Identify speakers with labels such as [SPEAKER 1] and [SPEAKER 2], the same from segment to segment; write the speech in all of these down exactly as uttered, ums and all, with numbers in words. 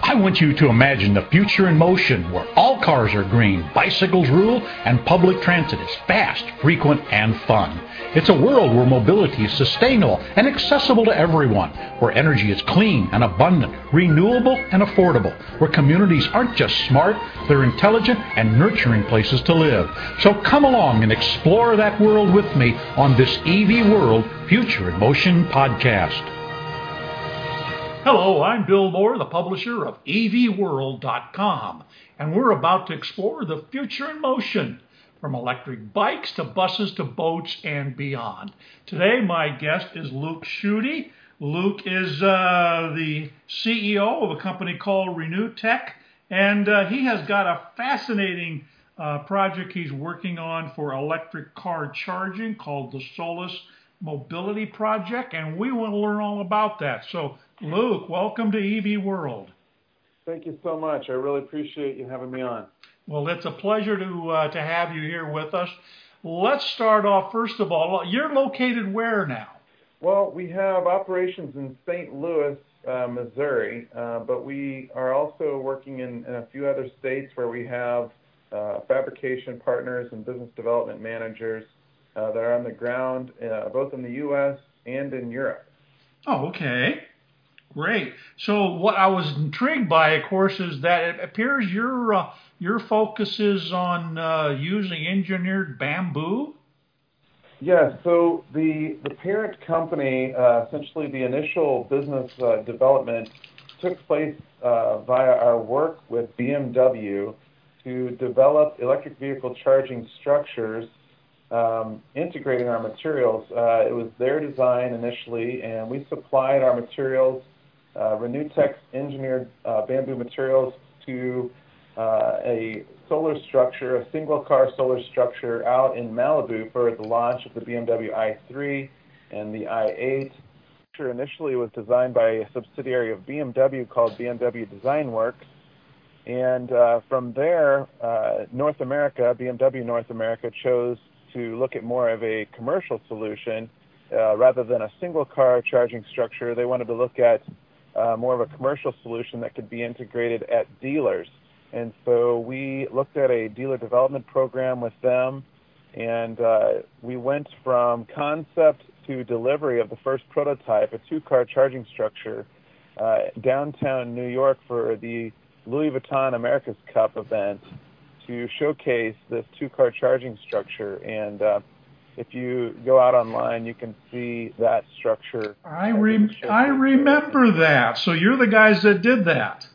[SPEAKER 1] I want you to imagine the future in motion where all cars are green, bicycles rule, and public transit is fast, frequent, and fun. It's a world where mobility is sustainable and accessible to everyone, where energy is clean and abundant, renewable and affordable, where communities aren't just smart, they're intelligent and nurturing places to live. So come along and explore that world with me on this E V World Future in Motion podcast. Hello, I'm Bill Moore, the publisher of E V World dot com, and we're about to explore the future in motion, from electric bikes to buses to boats and beyond. Today, my guest is Luke Schutte. Luke is uh, the C E O of a company called RenewTech, and uh, he has got a fascinating uh, project he's working on for electric car charging called the Solus Mobility Project, and we want to learn all about that. So, Luke, welcome to E V World.
[SPEAKER 2] Thank you so much. I really appreciate you having me on.
[SPEAKER 1] Well, it's a pleasure to uh, to have you here with us. Let's start off, first of all, you're located where now?
[SPEAKER 2] Well, we have operations in Saint Louis, uh, Missouri, uh, but we are also working in, in a few other states where we have uh, fabrication partners and business development managers uh, that are on the ground, uh, both in the U S and in Europe.
[SPEAKER 1] Oh, okay. Great. So what I was intrigued by, of course, is that it appears your uh, your focus is on uh, using engineered bamboo.
[SPEAKER 2] Yes. So the the parent company, uh, essentially the initial business uh, development, took place uh, via our work with B M W to develop electric vehicle charging structures, um, integrating our materials. Uh, it was their design initially, and we supplied our materials. Uh, RenewTech's engineered uh, bamboo materials to uh, a solar structure, a single-car solar structure out in Malibu for the launch of the B M W i three and the i eight. The structure initially was designed by a subsidiary of B M W called B M W Design Works, and uh, from there, uh, North America, B M W North America, chose to look at more of a commercial solution uh, rather than a single-car charging structure. They wanted to look at Uh, more of a commercial solution that could be integrated at dealers. And so we looked at a dealer development program with them, and uh, we went from concept to delivery of the first prototype, a two-car charging structure, uh, downtown New York for the Louis Vuitton America's Cup event to showcase this two-car charging structure. And uh, if you go out online, you can see that structure.
[SPEAKER 1] I rem- I remember that. So you're the guys that did that.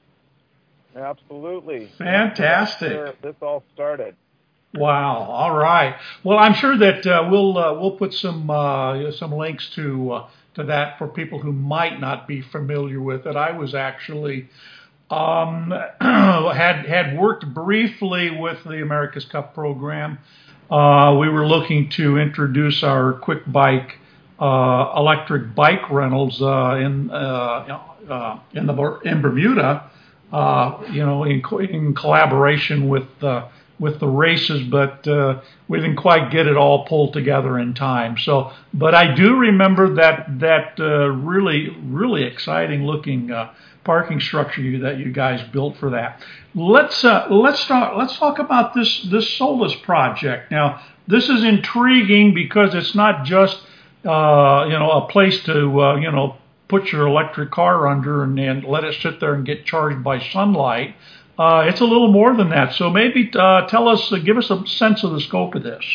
[SPEAKER 2] Absolutely.
[SPEAKER 1] Fantastic.
[SPEAKER 2] That's where this all started.
[SPEAKER 1] Wow. All right. Well, I'm sure that uh, we'll uh, we'll put some uh, some links to uh, to that for people who might not be familiar with it. I was actually um, had had worked briefly with the America's Cup program. Uh, we were looking to introduce our quick bike, uh, electric bike rentals uh, in uh, uh, in the in Bermuda, uh, you know, in, in collaboration with uh, with the races, but uh, we didn't quite get it all pulled together in time. So, but I do remember that that uh, really really exciting looking uh, parking structure you, that you guys built for that. Let's uh, let's start. Let's talk about this this Solus project. Now, this is intriguing because it's not just uh, you know a place to uh, you know put your electric car under and, and let it sit there and get charged by sunlight. Uh, it's a little more than that. So maybe uh, tell us, uh, give us a sense of the scope of this.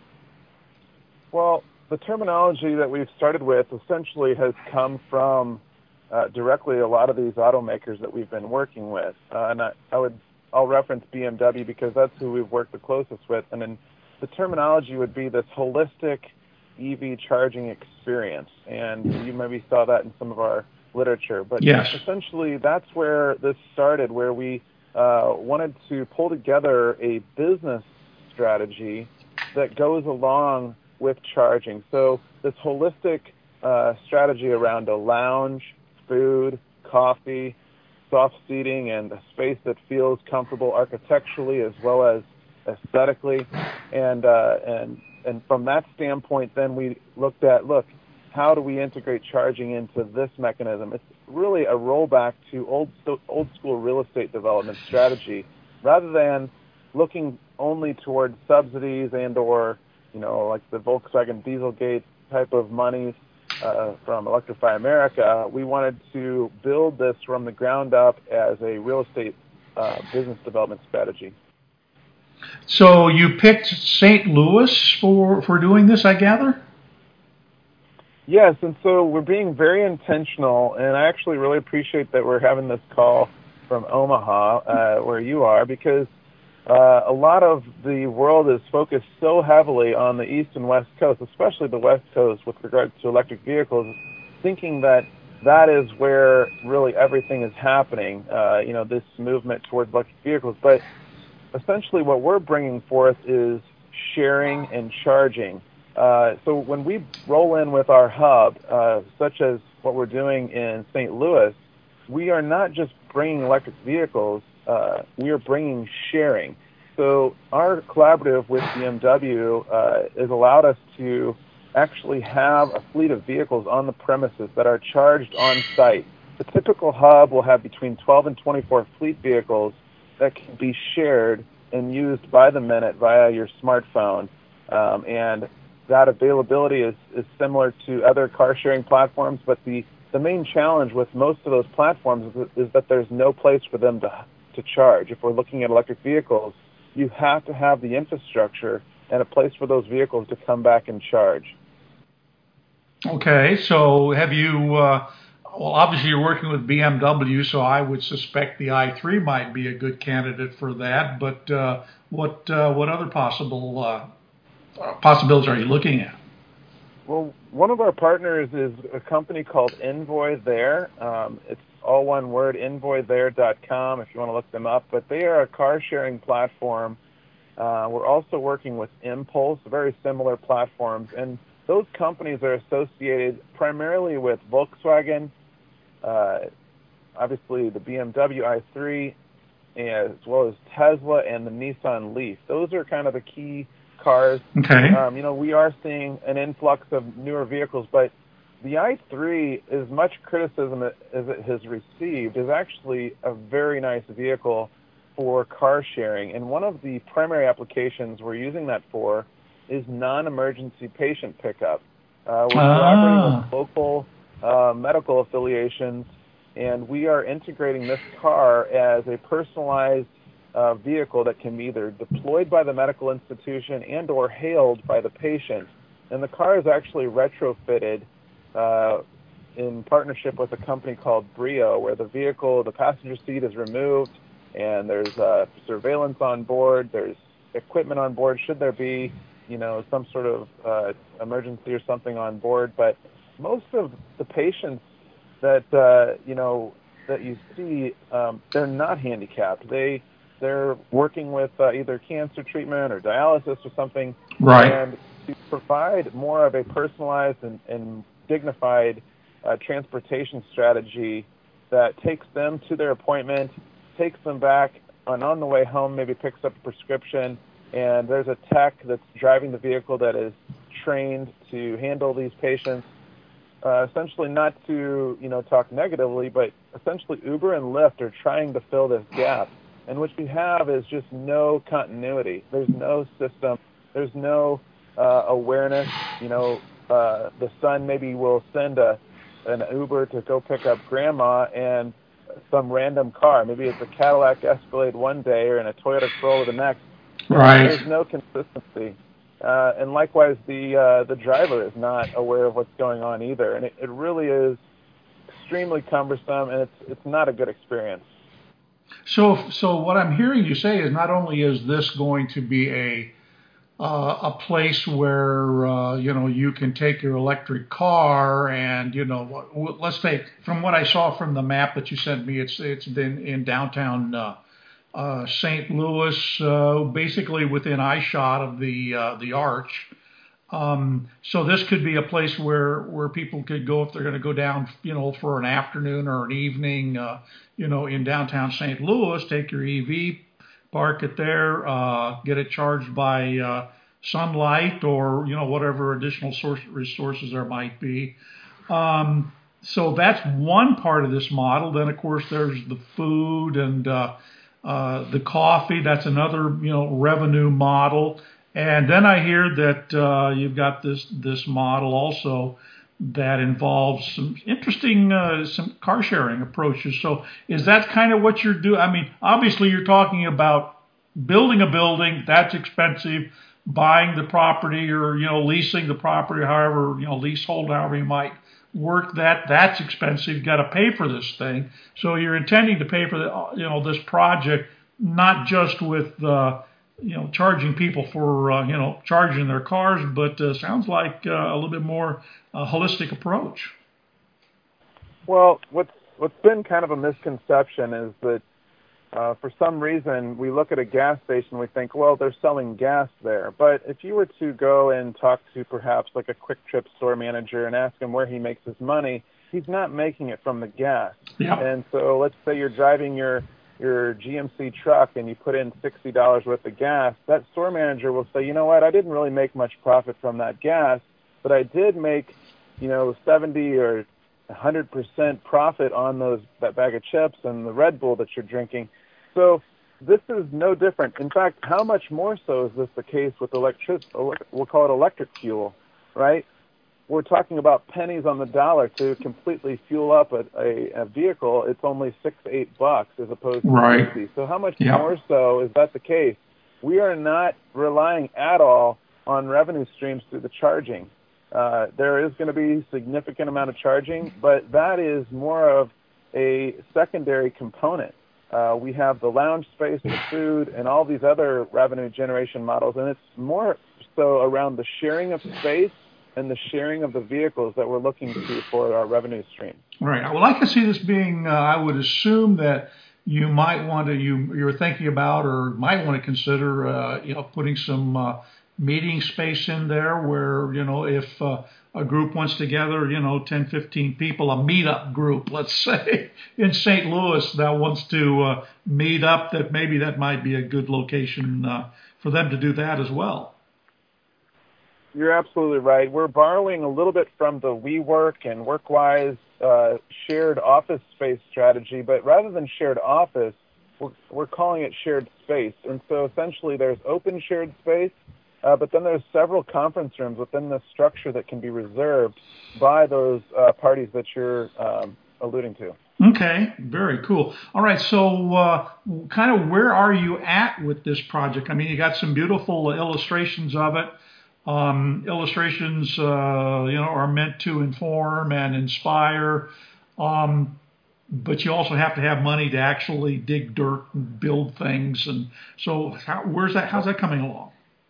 [SPEAKER 2] Well, the terminology that we've started with essentially has come from Uh, directly a lot of these automakers that we've been working with. Uh, and I, I would, I'll reference B M W because that's who we've worked the closest with. And then the terminology would be this holistic E V charging experience. And you maybe saw that in some of our literature. But
[SPEAKER 1] yes.
[SPEAKER 2] Essentially that's where this started, where we uh, wanted to pull together a business strategy that goes along with charging. So this holistic uh, strategy around a lounge, food, coffee, soft seating, and a space that feels comfortable architecturally as well as aesthetically. And uh, and and from that standpoint, then we looked at, look, how do we integrate charging into this mechanism? It's really a rollback to old old school real estate development strategy, rather than looking only towards subsidies and or you know like the Volkswagen Dieselgate type of monies uh, from Electrify America. We wanted to build this from the ground up as a real estate uh, business development strategy.
[SPEAKER 1] So you picked Saint Louis for for doing this, I gather?
[SPEAKER 2] Yes, and so we're being very intentional, and I actually really appreciate that we're having this call from Omaha, uh, where you are, because uh, a lot of the world is focused so heavily on the East and West Coast, especially the West Coast with regards to electric vehicles, thinking that that is where really everything is happening, uh, you know, this movement towards electric vehicles. But essentially what we're bringing forth is sharing and charging. Uh, so when we roll in with our hub, uh, such as what we're doing in Saint Louis, we are not just bringing electric vehicles, uh, we are bringing sharing. So our collaborative with B M W uh, has allowed us to actually have a fleet of vehicles on the premises that are charged on site. The typical hub will have between twelve and twenty-four fleet vehicles that can be shared and used by the minute via your smartphone. Um, and that availability is, is similar to other car sharing platforms, but the, the main challenge with most of those platforms is, is that there's no place for them to, to charge. If we're looking at electric vehicles, you have to have the infrastructure and a place for those vehicles to come back and charge.
[SPEAKER 1] Okay, so have you, uh, well, obviously you're working with B M W, so I would suspect the i three might be a good candidate for that, but uh, what uh, what other possible uh, possibilities are you looking at?
[SPEAKER 2] Well, one of our partners is a company called Envoy There. Um, it's all one word, envoy there dot com if you want to look them up, but they are a car-sharing platform. Uh, we're also working with Impulse, very similar platforms, and those companies are associated primarily with Volkswagen, uh, obviously the B M W i three, as well as Tesla and the Nissan Leaf. Those are kind of the key cars.
[SPEAKER 1] Okay.
[SPEAKER 2] Um, you know, we are seeing an influx of newer vehicles, but the i three, as much criticism as it has received, is actually a very nice vehicle for car sharing. And one of the primary applications we're using that for is non-emergency patient pickup. Uh, we're
[SPEAKER 1] ah.
[SPEAKER 2] collaborating with local uh, medical affiliations, and we are integrating this car as a personalized uh, vehicle that can be either deployed by the medical institution and or hailed by the patient. And the car is actually retrofitted uh, in partnership with a company called Brio, where the vehicle, the passenger seat is removed, and there's uh, surveillance on board, there's equipment on board, should there be, you know, some sort of uh, emergency or something on board. But most of the patients that, uh, you know, that you see, um, they're not handicapped. They, they're working with uh, either cancer treatment or dialysis or something.
[SPEAKER 1] Right.
[SPEAKER 2] And to provide more of a personalized and, and dignified uh, transportation strategy that takes them to their appointment, takes them back, and on the way home maybe picks up a prescription, and there's a tech that's driving the vehicle that is trained to handle these patients. Uh, essentially, not to you know talk negatively, but essentially Uber and Lyft are trying to fill this gap. And what you have is just no continuity. There's no system. There's no uh, awareness. You know, uh, the son maybe will send a an Uber to go pick up grandma, and some random car. Maybe it's a Cadillac Escalade one day or in a Toyota Corolla the next.
[SPEAKER 1] Right.
[SPEAKER 2] There's no consistency. Uh, and likewise, the uh, the driver is not aware of what's going on either. And it, it really is extremely cumbersome, and it's it's not a good experience.
[SPEAKER 1] So, so what I'm hearing you say is not only is this going to be a uh, a place where uh, you know you can take your electric car and you know let's say from what I saw from the map that you sent me, it's it's been in downtown uh, uh, Saint Louis, uh, basically within eyeshot of the uh, the Arch. Um, so this could be a place where, where people could go if they're going to go down, you know, for an afternoon or an evening, uh, you know, in downtown Saint Louis, take your E V, park it there, uh, get it charged by uh, sunlight or, you know, whatever additional source resources there might be. Um, so that's one part of this model. Then, of course, there's the food and uh, uh, the coffee. That's another, you know, revenue model. And then I hear that uh, you've got this this model also that involves some interesting uh, some car sharing approaches. So is that kind of what you're doing? I mean, obviously you're talking about building a building. That's expensive. Buying the property, or, you know, leasing the property, however, you know, leasehold, however you might work that, that's expensive. You've got to pay for this thing. So you're intending to pay for the, you know, this project, not just with, uh, you know, charging people for, uh, you know, charging their cars, but uh, sounds like uh, a little bit more uh, holistic approach.
[SPEAKER 2] Well, what's what's been kind of a misconception is that Uh, for some reason, we look at a gas station, we think, well, they're selling gas there. But if you were to go and talk to perhaps like a Quick Trip store manager and ask him where he makes his money, he's not making it from the gas.
[SPEAKER 1] Yeah.
[SPEAKER 2] And so let's say you're driving your your G M C truck and you put in sixty dollars worth of gas. That store manager will say, you know what, I didn't really make much profit from that gas, but I did make, you know, seventy or one hundred percent profit on those that bag of chips and the Red Bull that you're drinking. So this is no different. In fact, how much more so is this the case with electric, we'll call it electric fuel, right? We're talking about pennies on the dollar to completely fuel up a, a, a vehicle. It's only six to eight bucks as opposed to
[SPEAKER 1] right.
[SPEAKER 2] fifty. So how much
[SPEAKER 1] yeah.
[SPEAKER 2] more so is that the case? We are not relying at all on revenue streams through the charging. Uh, there is going to be a significant amount of charging, but that is more of a secondary component. Uh, we have the lounge space, the food, and all these other revenue generation models, and it's more so around the sharing of space and the sharing of the vehicles that we're looking to for our revenue stream.
[SPEAKER 1] Right. Well, I can see this being, uh, I would assume that you might want to, you, you're thinking about or might want to consider, uh, you know, putting some uh, meeting space in there where, you know, if uh, a group wants to gather, you know, ten, fifteen people, a meetup group, let's say, in Saint Louis that wants to uh, meet up, that maybe that might be a good location uh, for them to do that as well.
[SPEAKER 2] You're absolutely right. We're borrowing a little bit from the WeWork and WorkWise uh, shared office space strategy, but rather than shared office, we're, we're calling it shared space. And so essentially there's open shared space, Uh, but then there's several conference rooms within the structure that can be reserved by those uh, parties that you're um, alluding to.
[SPEAKER 1] Okay, very cool. All right, so uh, kind of where are you at with this project? I mean, you got some beautiful illustrations of it. Um, illustrations, uh, you know, are meant to inform and inspire, um, but you also have to have money to actually dig dirt and build things. And so, how, where's that? How's that coming along?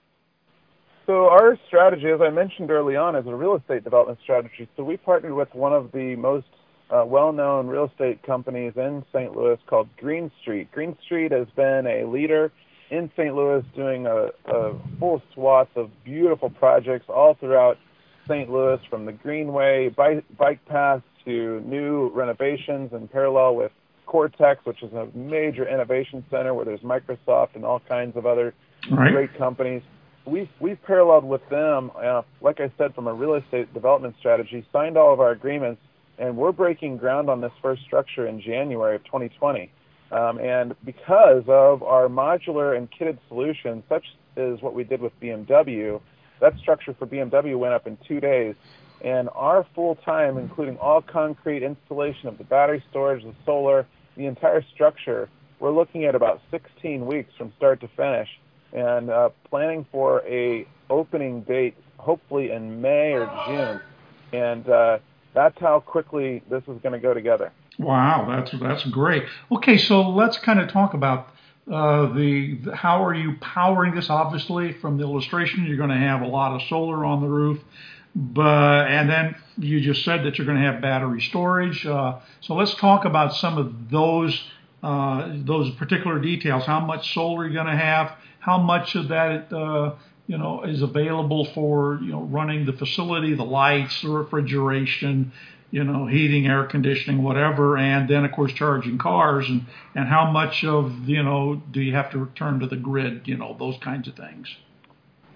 [SPEAKER 2] So our strategy, as I mentioned early on, is a real estate development strategy. So we partnered with one of the most uh, well-known real estate companies in Saint Louis called Green Street. Green Street has been a leader in Saint Louis doing a, a full swath of beautiful projects all throughout Saint Louis, from the Greenway bike, bike paths to new renovations in parallel with Cortex, which is a major innovation center where there's Microsoft and all kinds of other
[SPEAKER 1] right.
[SPEAKER 2] great companies. We've, we've paralleled with them, uh, like I said, from a real estate development strategy, signed all of our agreements, and we're breaking ground on this first structure in January of twenty twenty. Um, and because of our modular and kitted solutions, such as what we did with B M W, that structure for B M W went up in two days. And our full time, including all concrete, installation of the battery storage, the solar, the entire structure, we're looking at about sixteen weeks from start to finish, and uh, planning for a opening date, hopefully in May or June. And uh, that's how quickly this is going to go together.
[SPEAKER 1] Wow, that's that's great. Okay, so let's kind of talk about uh, the, the how are you powering this? Obviously, from the illustration, you're going to have a lot of solar on the roof, but and then you just said that you're going to have battery storage. Uh, so let's talk about some of those uh, those particular details. How much solar you're going to have? How much of that uh, you know is available for you know running the facility, the lights, the refrigeration, you know, heating, air conditioning, whatever, and then, of course, charging cars, and, and how much of, you know, do you have to return to the grid, you know, those kinds of things?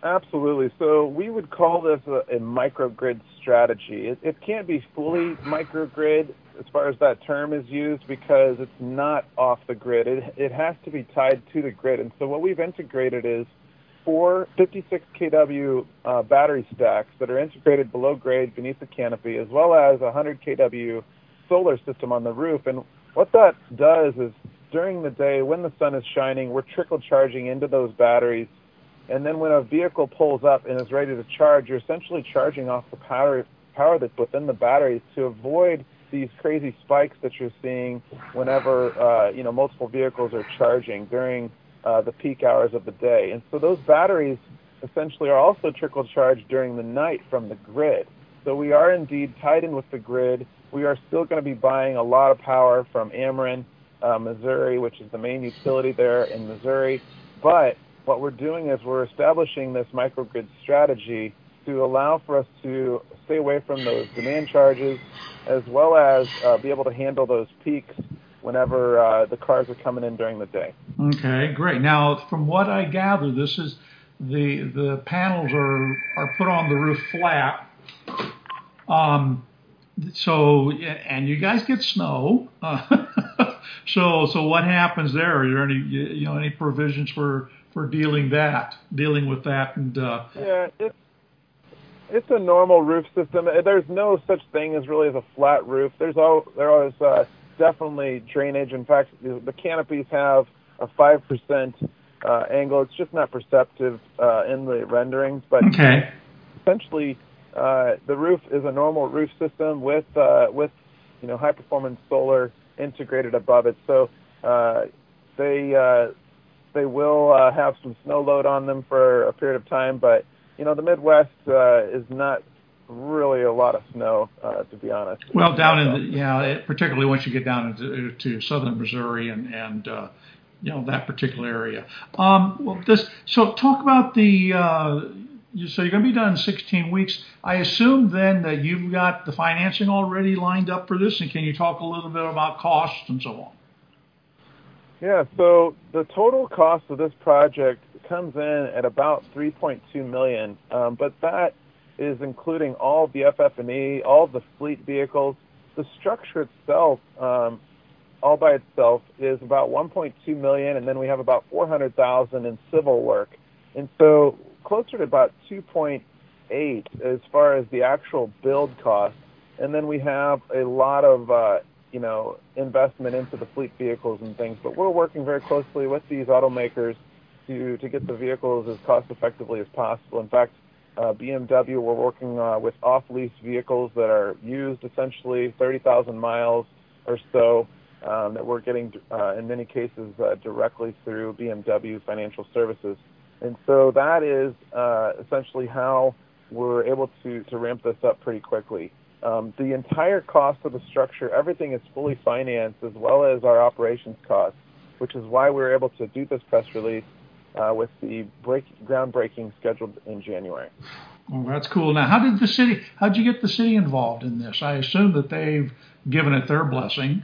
[SPEAKER 2] Absolutely. So we would call this a, a microgrid strategy. It, it can't be fully microgrid as far as that term is used because it's not off the grid. It, it has to be tied to the grid. And so what we've integrated is four fifty-six kilowatt uh, battery stacks that are integrated below grade beneath the canopy, as well as a one hundred kilowatt solar system on the roof. And what that does is during the day when the sun is shining, we're trickle charging into those batteries. And then when a vehicle pulls up and is ready to charge, you're essentially charging off the power, power that's within the batteries to avoid these crazy spikes that you're seeing whenever uh, you know multiple vehicles are charging during uh, the peak hours of the day. And so those batteries essentially are also trickle charged during the night from the grid. So we are indeed tied in with the grid. We are still going to be buying a lot of power from Ameren, uh, Missouri, which is the main utility there in Missouri. But what we're doing is we're establishing this microgrid strategy to allow for us to stay away from those demand charges, as well as uh, be able to handle those peaks whenever uh, the cars are coming in during the day.
[SPEAKER 1] Okay, great. Now, from what I gather, this is the the panels are are put on the roof flat. Um, so and you guys get snow. Uh, so so what happens there? Are there any you know any provisions for for dealing that, dealing with that, and uh,
[SPEAKER 2] yeah, it's it's a normal roof system. There's no such thing as really as a flat roof. There's all there is uh, definitely drainage. In fact, the canopies have a five percent uh, angle. It's just not perceptive uh, in the renderings, but
[SPEAKER 1] okay.
[SPEAKER 2] essentially uh, the roof is a normal roof system with uh, with you know high performance solar integrated above it. So uh, they uh, They will uh, have some snow load on them for a period of time, but you know the Midwest uh, is not really a lot of snow, uh, to be honest.
[SPEAKER 1] Well, down in the, yeah, it, particularly once you get down into to southern Missouri and and uh, you know that particular area. Um, well, this so talk about the. Uh, you, so you're going to be done in sixteen weeks. I assume then that you've got the financing already lined up for this, and can you talk a little bit about costs and so on?
[SPEAKER 2] Yeah, so the total cost of this project comes in at about three point two million dollars, um, but that is including all the F F and E, all the fleet vehicles. The structure itself, um, all by itself, is about one point two million dollars, and then we have about four hundred thousand dollars in civil work. And so closer to about two point eight as far as the actual build cost. And then we have a lot of uh, you know, investment into the fleet vehicles and things. But we're working very closely with these automakers to, to get the vehicles as cost effectively as possible. In fact, uh, B M W, we're working uh, with off-lease vehicles that are used essentially thirty thousand miles or so um, that we're getting, uh, in many cases, uh, directly through B M W Financial Services. And so that is uh, essentially how we're able to, to ramp this up pretty quickly. Um, the entire cost of the structure, everything is fully financed, as well as our operations costs, which is why we were able to do this press release uh, with the break, groundbreaking scheduled in January.
[SPEAKER 1] Well, that's cool. Now, how did the city, how did you get the city involved in this? I assume that they've given it their blessing.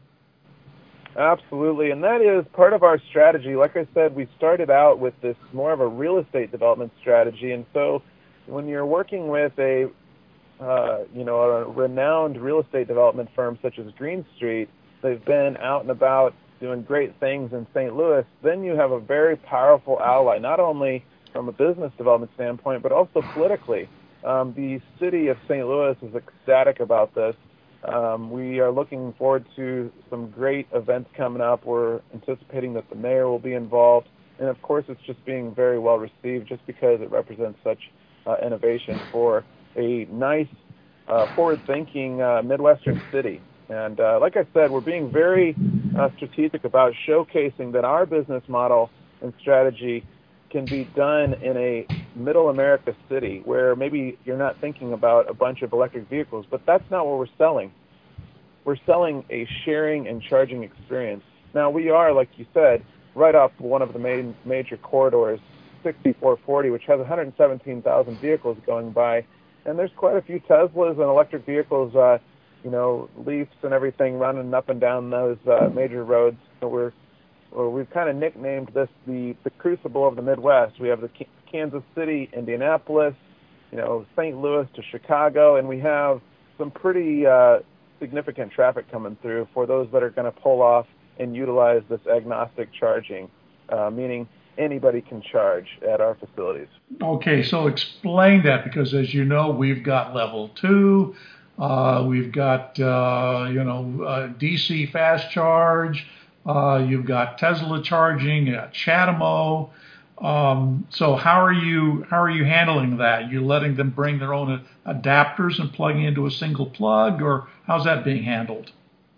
[SPEAKER 2] Absolutely, and that is part of our strategy. Like I said, we started out with this more of a real estate development strategy, and so when you're working with a Uh, you know, a renowned real estate development firm such as Green Street, they've been out and about doing great things in Saint Louis, then you have a very powerful ally, not only from a business development standpoint, but also politically. Um, the city of Saint Louis is ecstatic about this. Um, we are looking forward to some great events coming up. We're anticipating that the mayor will be involved. And, of course, it's just being very well received just because it represents such uh, innovation for a nice, uh, forward-thinking uh, Midwestern city. And uh, like I said, we're being very uh, strategic about showcasing that our business model and strategy can be done in a middle America city where maybe you're not thinking about a bunch of electric vehicles, but that's not what we're selling. We're selling a sharing and charging experience. Now, we are, like you said, right off one of the main major corridors, sixty-four forty, which has one hundred seventeen thousand vehicles going by. And there's quite a few Teslas and electric vehicles, uh, you know, Leafs and everything running up and down those uh, major roads. So we're, well, we've kind of nicknamed this the, the Crucible of the Midwest. We have the Kansas City, Indianapolis, you know, Saint Louis to Chicago, and we have some pretty uh, significant traffic coming through for those that are going to pull off and utilize this agnostic charging, uh, meaning anybody can charge at our facilities.
[SPEAKER 1] Okay, so explain that, because as you know, we've got level two, uh, we've got, uh, you know, uh, D C fast charge, uh, you've got Tesla charging, uh, Chatamo. Um, so how are you how are you handling that? You letting them bring their own adapters and plugging into a single plug, or how's that being handled?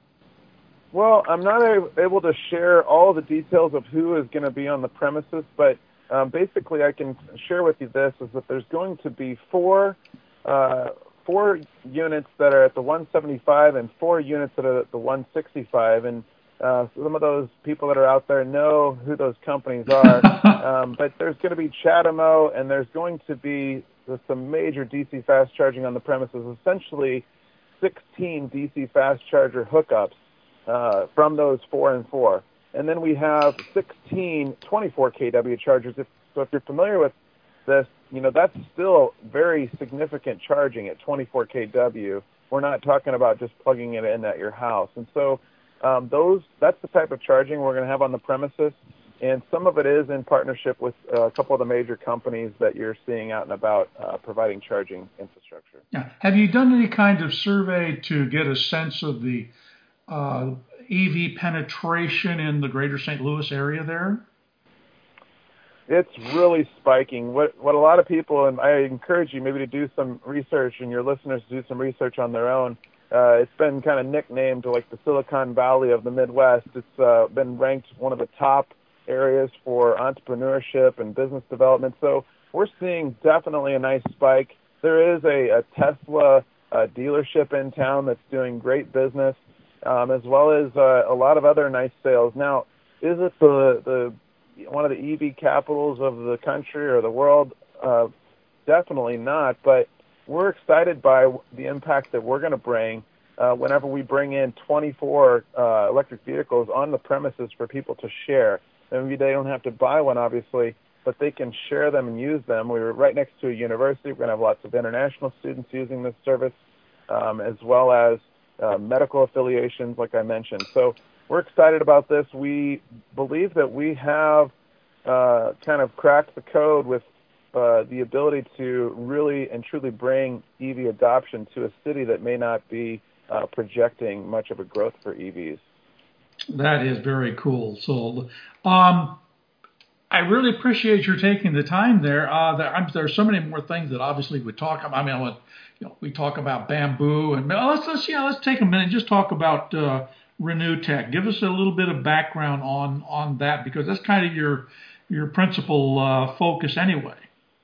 [SPEAKER 2] Well, I'm not able to share all the details of who is going to be on the premises, but um, basically I can share with you this, is that there's going to be four uh, four units that are at the one seventy-five and four units that are at the one sixty-five, and uh, some of those people that are out there know who those companies are, um, but there's going to be Chatamo, and there's going to be some major D C fast charging on the premises, essentially sixteen D C fast charger hookups Uh, from those four and four. And then we have sixteen twenty-four K W chargers. If, so if you're familiar with this, you know, that's still very significant charging at twenty-four K W. We're not talking about just plugging it in at your house. And so um, those, that's the type of charging we're going to have on the premises. And some of it is in partnership with uh, a couple of the major companies that you're seeing out and about uh, providing charging infrastructure.
[SPEAKER 1] Yeah. Have you done any kind of survey to get a sense of the Uh, E V penetration in the greater Saint Louis area there?
[SPEAKER 2] It's really spiking. What what a lot of people, and I encourage you maybe to do some research, and your listeners to do some research on their own. Uh, it's been kind of nicknamed like the Silicon Valley of the Midwest. It's uh, been ranked one of the top areas for entrepreneurship and business development. So we're seeing definitely a nice spike. There is a, a Tesla uh, dealership in town that's doing great business. Um, as well as uh, a lot of other nice sales. Now, is it the, the one of the E V capitals of the country or the world? Uh, definitely not, but we're excited by the impact that we're going to bring uh, whenever we bring in twenty-four uh, electric vehicles on the premises for people to share. Maybe they don't have to buy one, obviously, but they can share them and use them. We were right next to a university. We're going to have lots of international students using this service, um, as well as Uh, medical affiliations, like I mentioned. So we're excited about this. We believe that we have uh, kind of cracked the code with uh, the ability to really and truly bring E V adoption to a city that may not be uh, projecting much of a growth for E Vs.
[SPEAKER 1] That is very cool. So um, I really appreciate your taking the time there. Uh, there there's so many more things that obviously we talk about. I mean, I want, you know, we talk about bamboo, and well, let's let's yeah, let's take a minute and just talk about uh, RenewTek. Give us a little bit of background on on that, because that's kind of your your principal uh, focus anyway.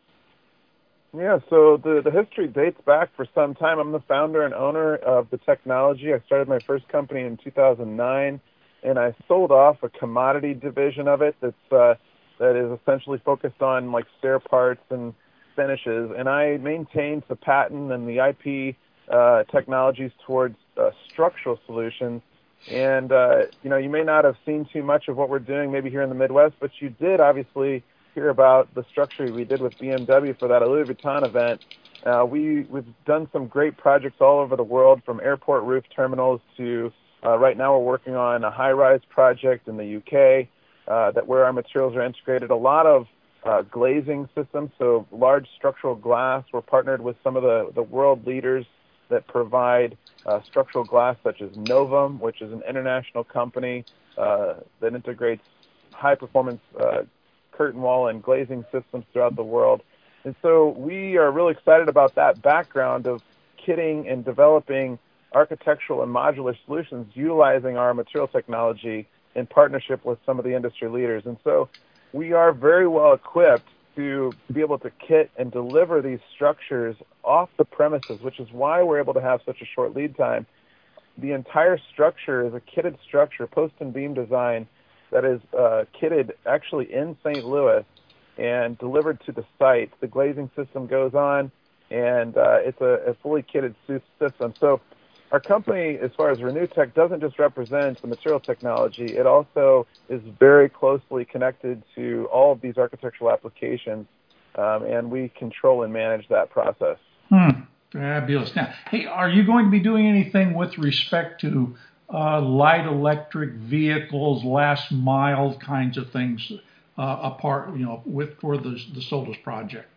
[SPEAKER 2] Yeah, so the the history dates back for some time. I'm the founder and owner of the technology. I started my first company in two thousand nine, and I sold off a commodity division of it that's uh, that is essentially focused on like spare parts and finishes, and I maintained the patent and the I P uh, technologies towards uh, structural solutions. And uh, you know, you may not have seen too much of what we're doing maybe here in the Midwest, but you did obviously hear about the structure we did with B M W for that Louis Vuitton event. Uh, we we've done some great projects all over the world, from airport roof terminals to uh, right now we're working on a high-rise project in the U K uh, that where our materials are integrated. A lot of Uh, glazing systems, so large structural glass. We're partnered with some of the, the world leaders that provide uh, structural glass, such as Novum, which is an international company uh, that integrates high-performance uh, curtain wall and glazing systems throughout the world. And so we are really excited about that background of kitting and developing architectural and modular solutions utilizing our material technology in partnership with some of the industry leaders. And so we are very well equipped to be able to kit and deliver these structures off the premises, which is why we're able to have such a short lead time. The entire structure is a kitted structure, post and beam design, that is uh, kitted actually in Saint Louis and delivered to the site. The glazing system goes on, and uh, it's a, a fully kitted system. So our company, as far as RenewTek, doesn't just represent the material technology. It also is very closely connected to all of these architectural applications um, and we control and manage that process.
[SPEAKER 1] Hmm. Fabulous. Now, hey, are you going to be doing anything with respect to uh, light electric vehicles, last mile kinds of things, uh, apart, you know, with for the the Solus project?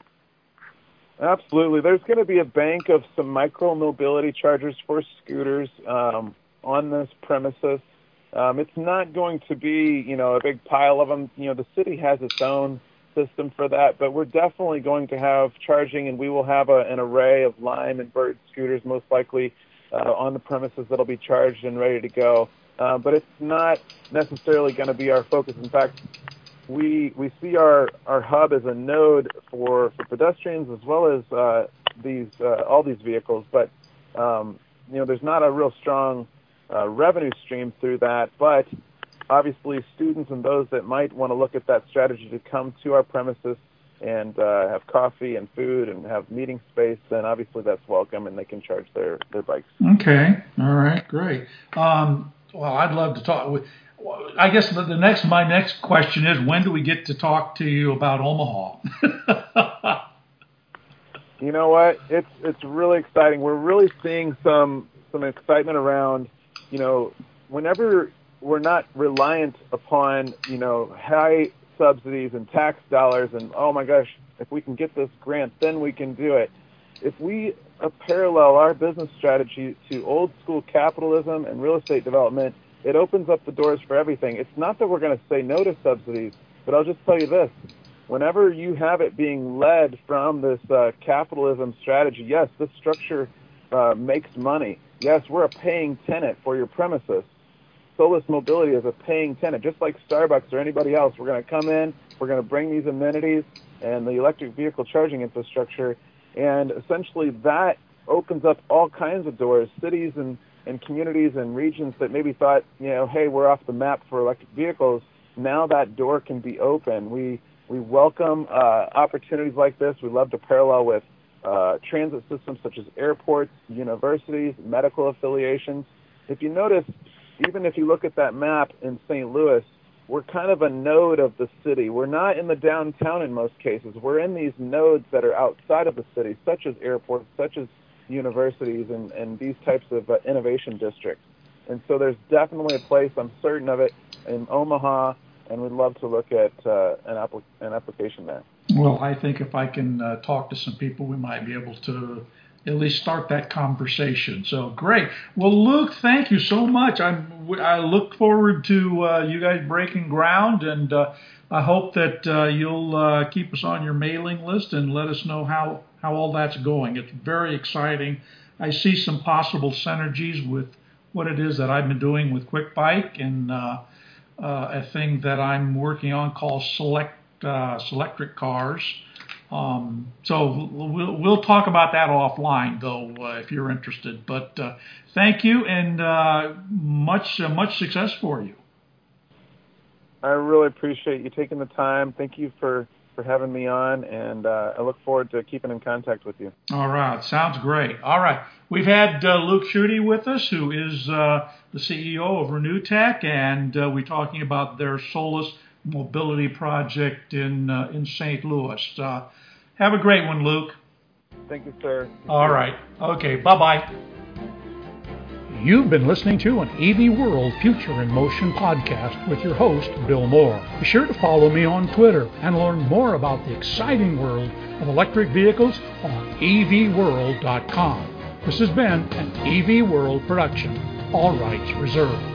[SPEAKER 2] Absolutely. There's going to be a bank of some micro mobility chargers for scooters um, on this premises. Um, it's not going to be, you know, a big pile of them. You know, the city has its own system for that, but we're definitely going to have charging, and we will have a, an array of Lime and Bird scooters most likely uh, on the premises that'll be charged and ready to go. Uh, but it's not necessarily going to be our focus. In fact, we we see our, our hub as a node for, for pedestrians as well as uh, these uh, all these vehicles. But um, you know, there's not a real strong uh, revenue stream through that. But obviously, students and those that might want to look at that strategy to come to our premises and uh, have coffee and food and have meeting space, then obviously that's welcome, and they can charge their, their bikes.
[SPEAKER 1] Okay. All right. Great. Um, well, I'd love to talk with. I guess the, the next my next question is, when do we get to talk to you about Omaha?
[SPEAKER 2] You know what? It's it's really exciting. We're really seeing some some excitement around, you know, whenever we're not reliant upon, you know, high subsidies and tax dollars and, oh my gosh, if we can get this grant, then we can do it. If we uh, parallel our business strategy to old school capitalism and real estate development, it opens up the doors for everything. It's not that we're going to say no to subsidies, but I'll just tell you this. Whenever you have it being led from this uh, capitalism strategy, yes, this structure uh, makes money. Yes, we're a paying tenant for your premises. Solus Mobility is a paying tenant, just like Starbucks or anybody else. We're going to come in, we're going to bring these amenities and the electric vehicle charging infrastructure, and essentially that opens up all kinds of doors. Cities and, and communities and regions that maybe thought, you know, hey, we're off the map for electric vehicles, now that door can be open. We we welcome uh, opportunities like this. We love to parallel with uh, transit systems such as airports, universities, medical affiliations. If you notice, even if you look at that map in Saint Louis, we're kind of a node of the city. We're not in the downtown in most cases. We're in these nodes that are outside of the city, such as airports, such as universities, and, and these types of uh, innovation districts. And so there's definitely a place, I'm certain of it, in Omaha, and we'd love to look at uh, an, applic- an application there.
[SPEAKER 1] Well, I think if I can uh, talk to some people, we might be able to at least start that conversation. So great. Well, Luke, thank you so much. I'm, I look forward to uh, you guys breaking ground, and uh, I hope that uh, you'll uh, keep us on your mailing list and let us know how, how all that's going. It's very exciting. I see some possible synergies with what it is that I've been doing with QuickBike and uh, uh, a thing that I'm working on called Select uh, Selectric Cars. Um, so we'll, we'll talk about that offline, though, uh, if you're interested. But uh, thank you, and uh, much uh, much success for you.
[SPEAKER 2] I really appreciate you taking the time. Thank you for, for having me on, and uh, I look forward to keeping in contact with you.
[SPEAKER 1] All right. Sounds great. All right. We've had uh, Luke Schutte with us, who is uh, the C E O of RenewTech, and uh, we're talking about their Solus Mobility project in uh, in Saint Louis. Uh, have a great one, Luke.
[SPEAKER 2] Thank you, sir.
[SPEAKER 1] All right. Okay. Bye-bye. You've been listening to an E V World Future in Motion podcast with your host, Bill Moore. Be sure to follow me on Twitter and learn more about the exciting world of electric vehicles on e v world dot com. This has been an E V World production. All rights reserved.